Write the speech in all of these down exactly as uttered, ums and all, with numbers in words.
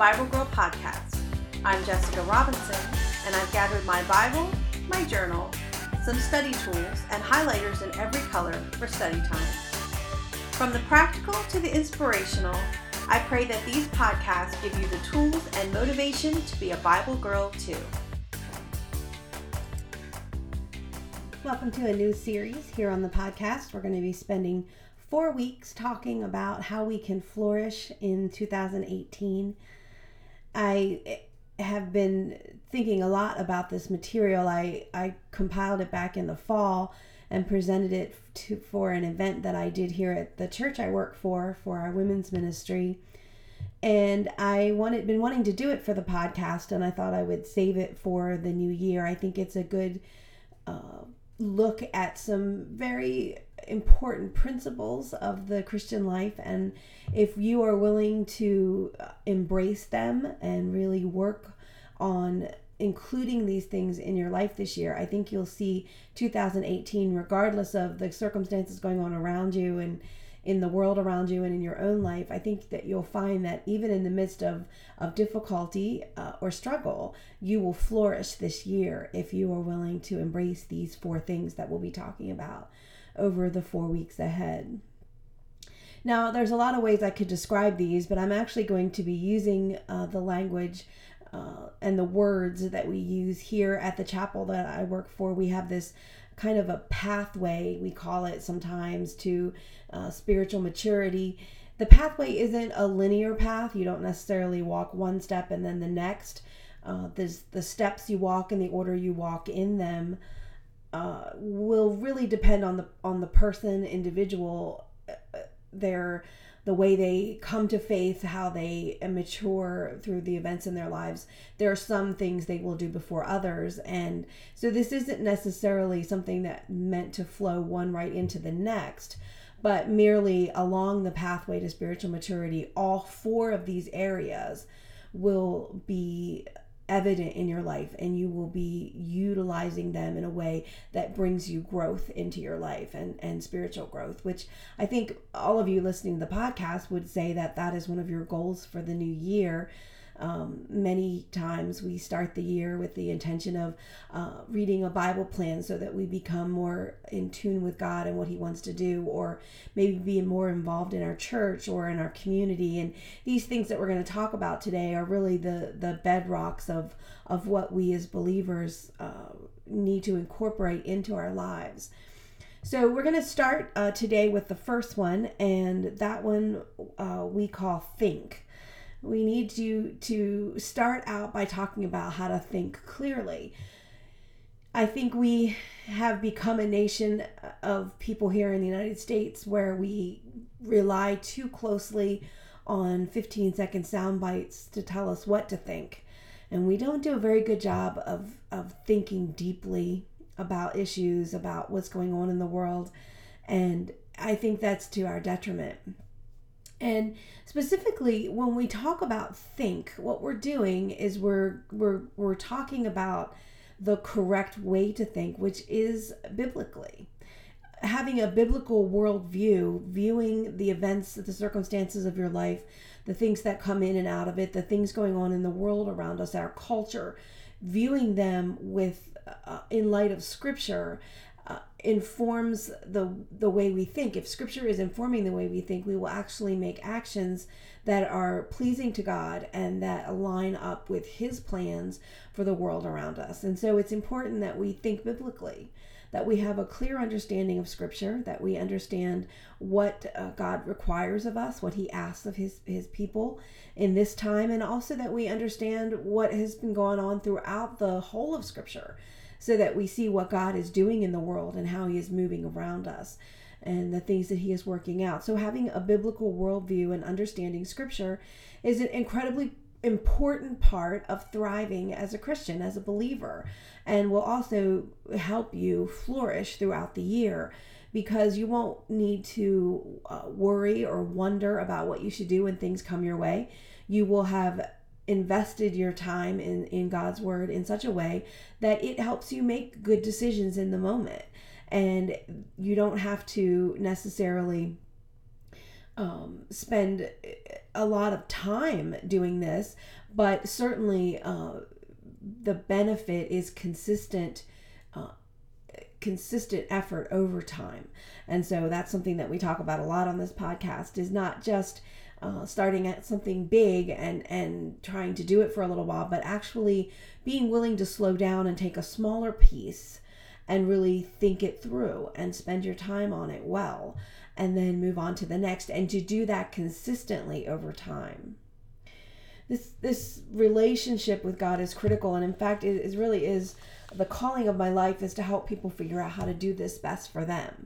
Bible Girl Podcast. I'm Jessica Robinson, and I've gathered my Bible, my journal, some study tools, and highlighters in every color for study time. From the practical to the inspirational, I pray that these podcasts give you the tools and motivation to be a Bible girl too. Welcome to a new series here on the podcast. We're going to be spending four weeks talking about how we can flourish in two thousand eighteen. I have been thinking a lot about this material. I, I compiled it back in the fall and presented it to, for an event that I did here at the church I work for, for our women's ministry. And I wanted been wanting to do it for the podcast, and I thought I would save it for the new year. I think it's a good uh, look at some very important principles of the Christian life, and if you are willing to embrace them and really work on including these things in your life this year, I think you'll see two thousand eighteen, regardless of the circumstances going on around you and in the world around you and in your own life, I think that you'll find that even in the midst of, of difficulty uh, or struggle, you will flourish this year if you are willing to embrace these four things that we'll be talking about over the four weeks ahead. Now, there's a lot of ways I could describe these, but I'm actually going to be using uh, the language uh, and the words that we use here at the chapel that I work for. We have this kind of a pathway, we call it sometimes, to uh, spiritual maturity. The pathway isn't a linear path. You don't necessarily walk one step and then the next. Uh, there's the steps you walk and the order you walk in them uh, will really depend on the on the person, individual, uh, their the way they come to faith, how they mature through the events in their lives. There are some things they will do before others. And so this isn't necessarily something that meant to flow one right into the next, but merely along the pathway to spiritual maturity, all four of these areas will be evident in your life, and you will be utilizing them in a way that brings you growth into your life and, and spiritual growth, which I think all of you listening to the podcast would say that that is one of your goals for the new year. Um, many times we start the year with the intention of uh, reading a Bible plan so that we become more in tune with God and what He wants to do, or maybe being more involved in our church or in our community. And these things that we're going to talk about today are really the, the bedrocks of, of what we as believers uh, need to incorporate into our lives. So we're going to start uh, today with the first one, and that one uh, we call think. We need to, to start out by talking about how to think clearly. I think we have become a nation of people here in the United States where we rely too closely on fifteen second sound bites to tell us what to think. And we don't do a very good job of, of thinking deeply about issues, about what's going on in the world. And I think that's to our detriment. And specifically, when we talk about think, what we're doing is we're we're we're talking about the correct way to think, which is biblically. Having a biblical worldview, viewing the events, the circumstances of your life, the things that come in and out of it, the things going on in the world around us, our culture, viewing them with uh, in light of Scripture, Uh, informs the the way we think. If Scripture is informing the way we think, we will actually make actions that are pleasing to God and that align up with His plans for the world around us. And so it's important that we think biblically, that we have a clear understanding of Scripture, that we understand what uh, God requires of us, what He asks of his, his people in this time, and also that we understand what has been going on throughout the whole of Scripture, so that we see what God is doing in the world and how He is moving around us and the things that He is working out. So having a biblical worldview and understanding Scripture is an incredibly important part of thriving as a Christian, as a believer, and will also help you flourish throughout the year, because you won't need to uh, worry or wonder about what you should do when things come your way. You will have invested your time in, in God's word in such a way that it helps you make good decisions in the moment. And you don't have to necessarily um, spend a lot of time doing this, but certainly uh, the benefit is consistent uh, consistent effort over time. And so that's something that we talk about a lot on this podcast, is not just uh, starting at something big and, and trying to do it for a little while, but actually being willing to slow down and take a smaller piece and really think it through and spend your time on it well, and then move on to the next, and to do that consistently over time. This this relationship with God is critical, and in fact, it is really is the calling of my life, is to help people figure out how to do this best for them.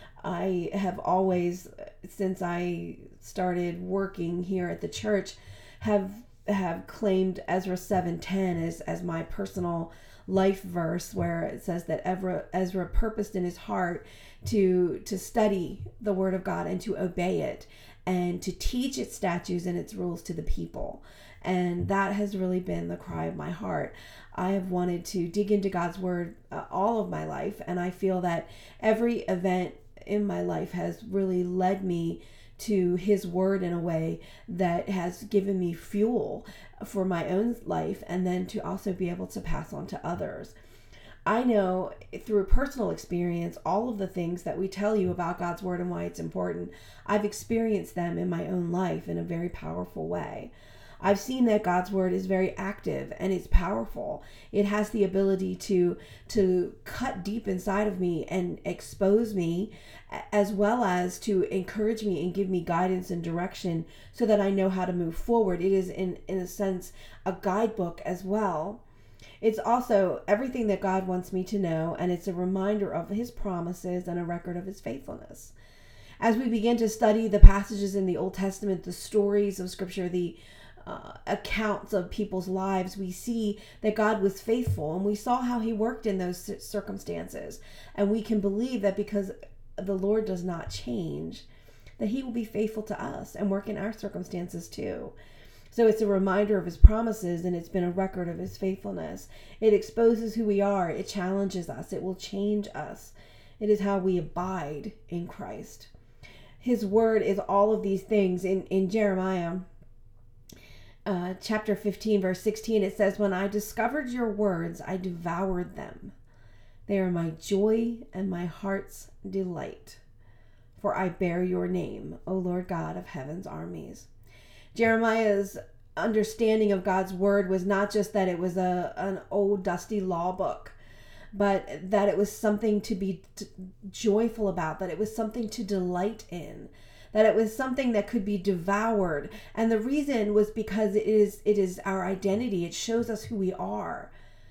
I have always, since I started working here at the church, have have claimed Ezra seven ten as as my personal life verse, where it says that Ezra, Ezra purposed in his heart to to study the Word of God and to obey it, and to teach its statutes and its rules to the people. And that has really been the cry of my heart. I have wanted to dig into God's Word uh, all of my life, and I feel that every event in my life has really led me to His Word in a way that has given me fuel for my own life, and then to also be able to pass on to others. I know through personal experience all of the things that we tell you about God's Word and why it's important. I've experienced them in my own life in a very powerful way. I've seen that God's Word is very active and it's powerful. It has the ability to to cut deep inside of me and expose me, as well as to encourage me and give me guidance and direction so that I know how to move forward. It is, in, in a sense, a guidebook as well. It's also everything that God wants me to know, and it's a reminder of His promises and a record of His faithfulness. As we begin to study the passages in the Old Testament, the stories of Scripture, the Uh, accounts of people's lives, we see that God was faithful, and we saw how He worked in those circumstances. And we can believe that because the Lord does not change, that He will be faithful to us and work in our circumstances too. So it's a reminder of His promises, and it's been a record of His faithfulness. It exposes who we are. It challenges us. It will change us. It is how we abide in Christ. His Word is all of these things. In, in Jeremiah, Uh, chapter fifteen, verse sixteen, it says, "When I discovered your words, I devoured them. They are my joy and my heart's delight. For I bear your name, O Lord God of heaven's armies." Jeremiah's understanding of God's word was not just that it was a an old dusty law book, but that it was something to be t- joyful about, that it was something to delight in, that it was something that could be devoured. And the reason was because it is it is our identity. It shows us who we are.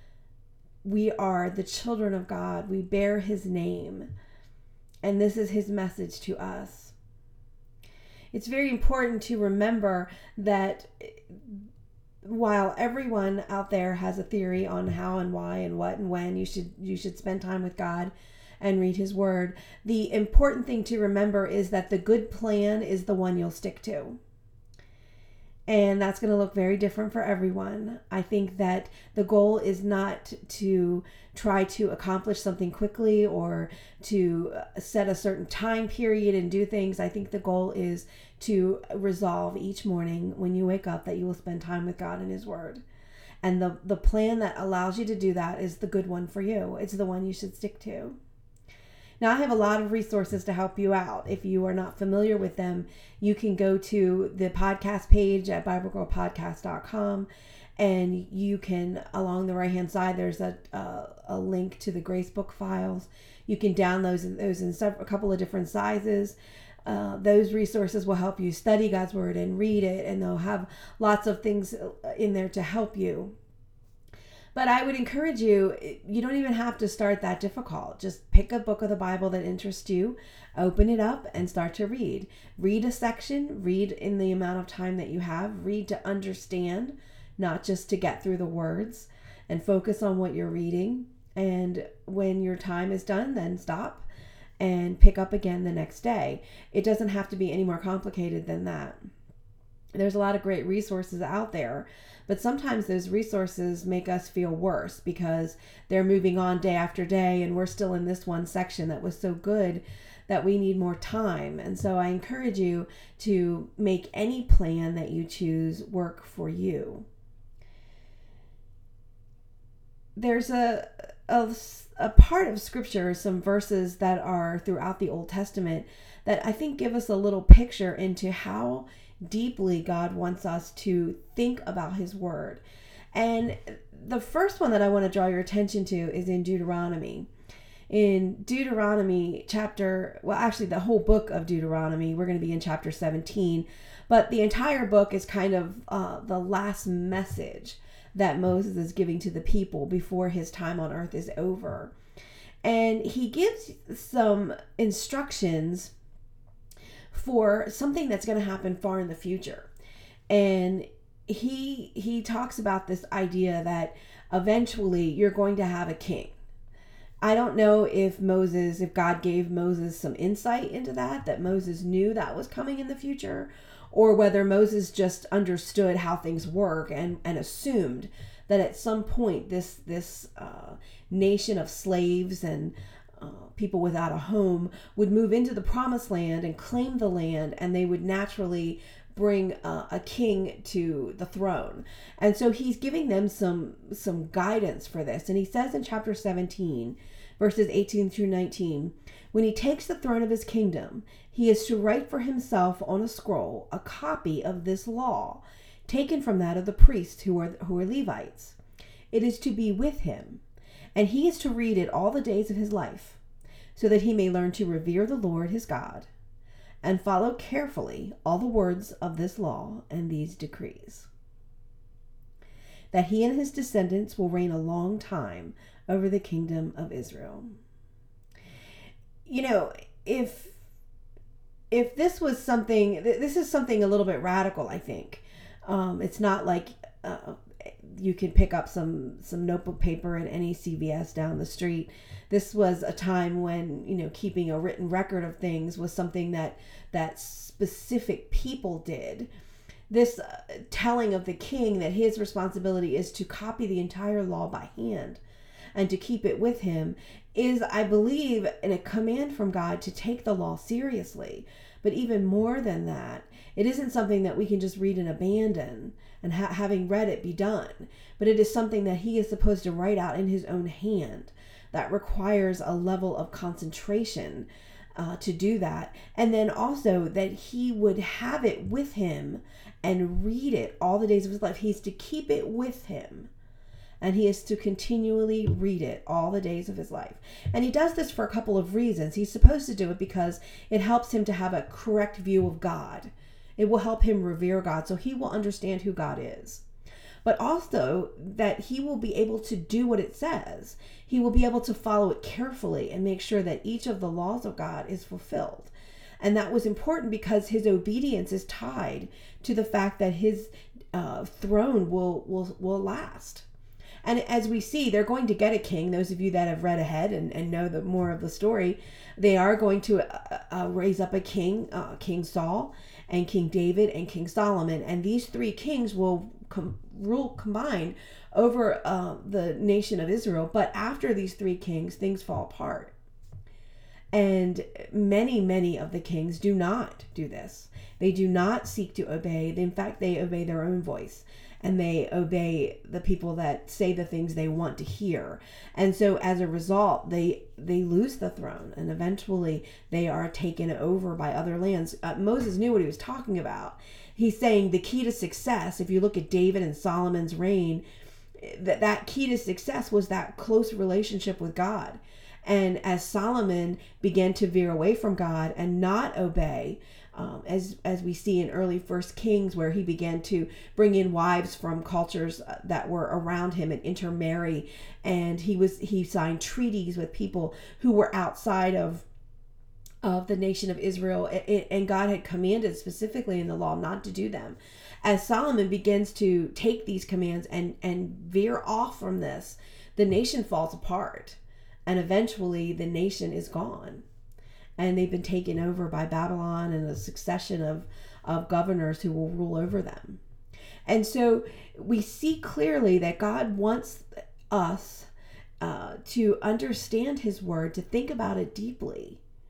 We are the children of God. We bear His name. And this is His message to us. It's very important to remember that while everyone out there has a theory on how and why and what and when you should you should spend time with God and read His Word, the important thing to remember is that the good plan is the one you'll stick to. And that's going to look very different for everyone. I think that the goal is not to try to accomplish something quickly or to set a certain time period and do things. I think the goal is to resolve each morning when you wake up that you will spend time with God and His Word. And the, the plan that allows you to do that is the good one for you. It's the one you should stick to. Now, I have a lot of resources to help you out. If you are not familiar with them, you can go to the podcast page at bible girl podcast dot com, and you can, along the right-hand side, there's a uh, a link to the Gracebook files. You can download those in several, a couple of different sizes. Uh, those resources will help you study God's Word and read it, and they'll have lots of things in there to help you. But I would encourage you, you don't even have to start that difficult. Just pick a book of the Bible that interests you, open it up, and start to read. Read a section, read in the amount of time that you have, read to understand, not just to get through the words, and focus on what you're reading. And when your time is done, then stop and pick up again the next day. It doesn't have to be any more complicated than that. There's a lot of great resources out there, but sometimes those resources make us feel worse because they're moving on day after day, and we're still in this one section that was so good that we need more time. And so I encourage you to make any plan that you choose work for you. There's a, a, a part of scripture, some verses that are throughout the Old Testament that I think give us a little picture into how deeply God wants us to think about his word. And the first one that I want to draw your attention to is in Deuteronomy. In Deuteronomy chapter, well, actually the whole book of Deuteronomy, we're going to be in chapter seventeen, but the entire book is kind of uh, the last message that Moses is giving to the people before his time on earth is over. And he gives some instructions for something that's going to happen far in the future. And he he talks about this idea that eventually you're going to have a king. I don't know if Moses, if God gave Moses some insight into that, that Moses knew that was coming in the future, or whether Moses just understood how things work and, and assumed that at some point this, this uh, nation of slaves and uh, people without a home would move into the promised land and claim the land, and they would naturally bring uh, a king to the throne. And so he's giving them some some guidance for this. And he says in chapter seventeen, verses eighteen through nineteen, when he takes the throne of his kingdom, he is to write for himself on a scroll a copy of this law, taken from that of the priests who are who are Levites. It is to be with him, and he is to read it all the days of his life, so that he may learn to revere the Lord his God, and follow carefully all the words of this law and these decrees, that he and his descendants will reign a long time over the kingdom of Israel. You know, if if this was something, this is something a little bit radical, I think. Um, it's not like uh, you can pick up some some notebook paper in any C V S down the street. This was a time when, you know, keeping a written record of things was something that that specific people did. This uh, telling of the king that his responsibility is to copy the entire law by hand and to keep it with him is, I believe, in a command from God to take the law seriously. But even more than that, it isn't something that we can just read and abandon and ha- having read it be done. But it is something that he is supposed to write out in his own hand. That requires a level of concentration uh, to do that. And then also that he would have it with him and read it all the days of his life. He's to keep it with him. And he is to continually read it all the days of his life. And he does this for a couple of reasons. He's supposed to do it because it helps him to have a correct view of God. It will help him revere God, so he will understand who God is. But also that he will be able to do what it says. He will be able to follow it carefully and make sure that each of the laws of God is fulfilled. And that was important because his obedience is tied to the fact that his uh, throne will, will, will last. And as we see, they're going to get a king. Those of you that have read ahead and, and know the more of the story, they are going to uh, uh, raise up a king, uh, King Saul and King David and King Solomon. And these three kings will com- rule combined over uh, the nation of Israel. But after these three kings, things fall apart. And many, many of the kings do not do this. They do not seek to obey. In fact, they obey their own voice. And they obey the people that say the things they want to hear. And so as a result, they they lose the throne. And eventually they are taken over by other lands. Uh, Moses knew what he was talking about. He's saying the key to success, if you look at David and Solomon's reign, that, that key to success was that close relationship with God. And as Solomon began to veer away from God and not obey, Um, as as we see in early First Kings, where he began to bring in wives from cultures that were around him and intermarry, and he was he signed treaties with people who were outside of of the nation of Israel, and God had commanded specifically in the law not to do them. As Solomon begins to take these commands and and veer off from this, the nation falls apart, and eventually the nation is gone. And they've been taken over by Babylon and a succession of, of governors who will rule over them. And so we see clearly that God wants us uh, to understand his word, to think about it deeply,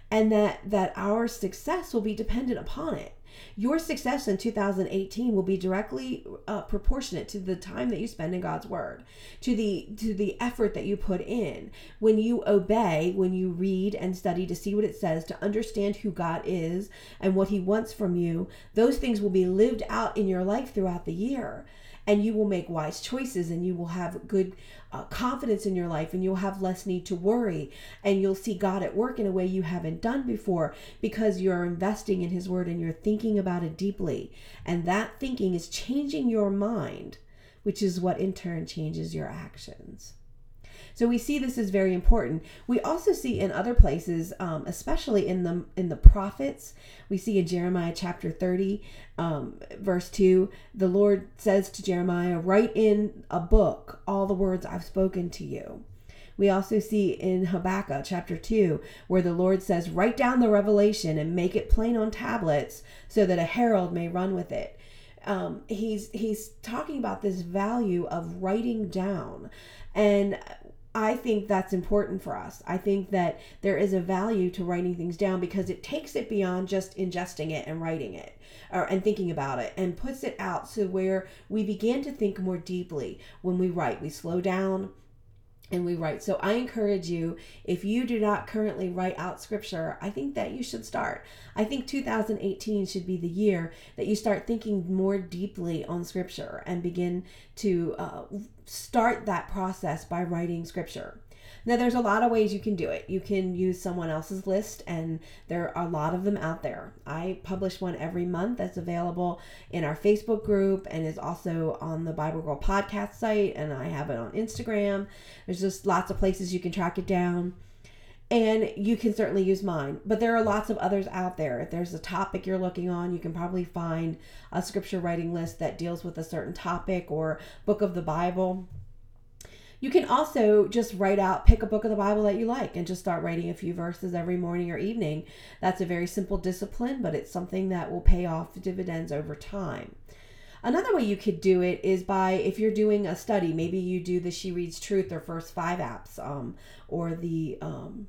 and that, that our success will be dependent upon it. Your success in two thousand eighteen will be directly uh, proportionate to the time that you spend in God's Word, to the to the effort that you put in. When you obey, when you read and study to see what it says, to understand who God is and what He wants from you, those things will be lived out in your life throughout the year. And you will make wise choices, and you will have good uh, confidence in your life, and you'll have less need to worry, and you'll see God at work in a way you haven't done before, because you're investing in His Word and you're thinking about it deeply. And that thinking is changing your mind, which is what in turn changes your actions. So we see this is very important. We also see in other places, um, especially in the in the prophets, we see in Jeremiah chapter thirty, um, verse two, the Lord says to Jeremiah, write in a book all the words I've spoken to you. We also see in Habakkuk chapter two, where the Lord says, write down the revelation and make it plain on tablets so that a herald may run with it. Um, he's he's talking about this value of writing down. And I think that's important for us. I think that there is a value to writing things down, because it takes it beyond just ingesting it and writing it or and thinking about it, and puts it out so where we begin to think more deeply when we write. We slow down and we write. So I encourage you, if you do not currently write out scripture, I think that you should start. I think two thousand eighteen should be the year that you start thinking more deeply on scripture and begin to uh, start that process by writing scripture. Now, there's a lot of ways you can do it. You can use someone else's list, and there are a lot of them out there. I publish one every month that's available in our Facebook group and is also on the Bible Girl podcast site, and I have it on Instagram. There's just lots of places you can track it down, and you can certainly use mine. But there are lots of others out there. If there's a topic you're looking on, you can probably find a scripture writing list that deals with a certain topic or book of the Bible. You can also just write out, pick a book of the Bible that you like and just start writing a few verses every morning or evening. That's a very simple discipline, but it's something that will pay off dividends over time. Another way you could do it is by, if you're doing a study, maybe you do the She Reads Truth or First Five apps, um, or the, um,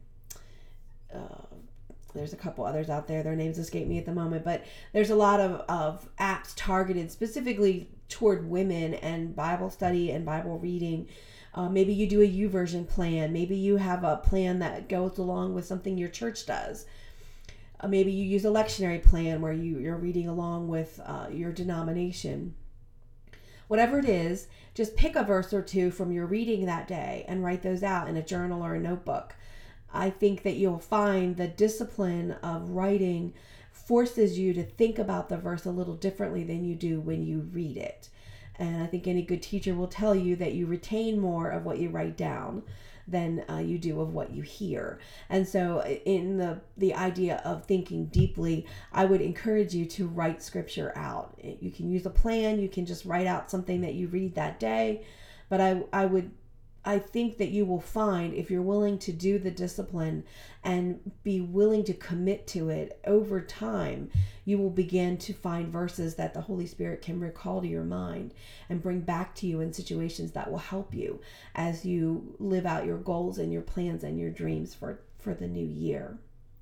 uh, there's a couple others out there. Their names escape me at the moment, but there's a lot of, of apps targeted specifically toward women and Bible study and Bible reading. Uh, maybe you do a YouVersion plan. Maybe you have a plan that goes along with something your church does. Uh, maybe you use a lectionary plan where you, you're reading along with uh, your denomination. Whatever it is, just pick a verse or two from your reading that day and write those out in a journal or a notebook. I think that you'll find the discipline of writing forces you to think about the verse a little differently than you do when you read it. And I think any good teacher will tell you that you retain more of what you write down than uh, you do of what you hear. And so in the, the idea of thinking deeply, I would encourage you to write scripture out. You can use a plan. You can just write out something that you read that day. But I, I would I think that you will find, if you're willing to do the discipline and be willing to commit to it over time, you will begin to find verses that the Holy Spirit can recall to your mind and bring back to you in situations that will help you as you live out your goals and your plans and your dreams for, for the new year.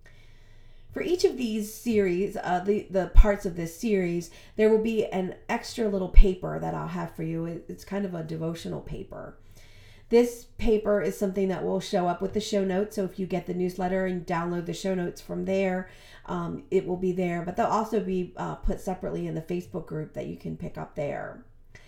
For each of these series, uh, the, the parts of this series, there will be an extra little paper that I'll have for you. It's kind of a devotional paper. This paper is something that will show up with the show notes. So if you get the newsletter and download the show notes from there, um, it will be there. But they'll also be uh, put separately in the Facebook group that you can pick up there.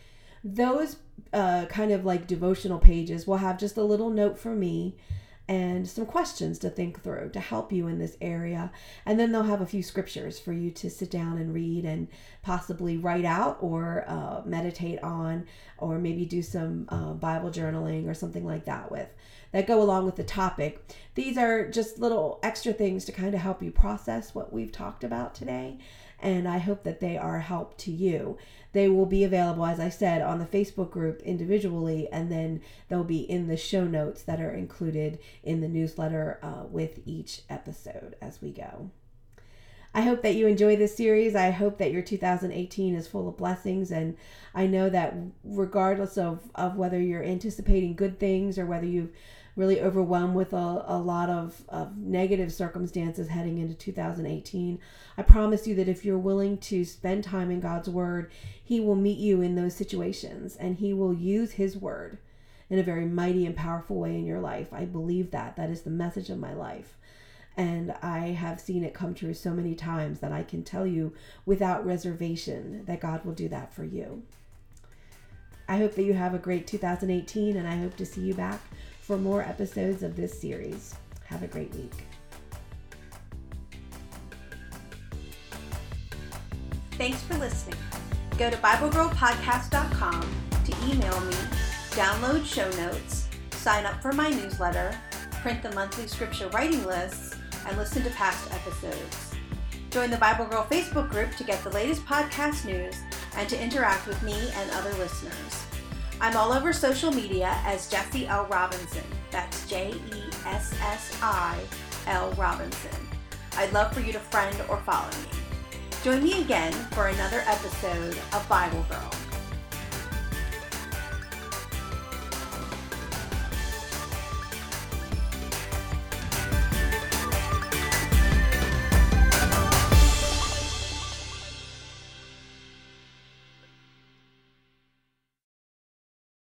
Those uh, kind of like devotional pages will have just a little note from me and some questions to think through to help you in this area. And then they'll have a few scriptures for you to sit down and read and possibly write out or uh, meditate on, or maybe do some uh, Bible journaling or something like that with, that go along with the topic. These are just little extra things to kind of help you process what we've talked about today. And I hope that they are a help to you. They will be available, as I said, on the Facebook group individually, and then they'll be in the show notes that are included in the newsletter uh, with each episode as we go. I hope that you enjoy this series. I hope that your two thousand eighteen is full of blessings, and I know that regardless of, of whether you're anticipating good things or whether you've really overwhelmed with a, a lot of, of negative circumstances heading into two thousand eighteen, I promise you that if you're willing to spend time in God's Word, He will meet you in those situations, and He will use His Word in a very mighty and powerful way in your life. I believe that. That is the message of my life. And I have seen it come true so many times that I can tell you without reservation that God will do that for you. I hope that you have a great two thousand eighteen, and I hope to see you back for more episodes of this series. Have a great week. Thanks for listening. Go to Bible Girl Podcast dot com to email me, download show notes, sign up for my newsletter, print the monthly scripture writing lists, and listen to past episodes. Join the Bible Girl Facebook group to get the latest podcast news and to interact with me and other listeners. I'm all over social media as Jessie L. Robinson. That's J E S S I L Robinson. I'd love for you to friend or follow me. Join me again for another episode of Bible Girl.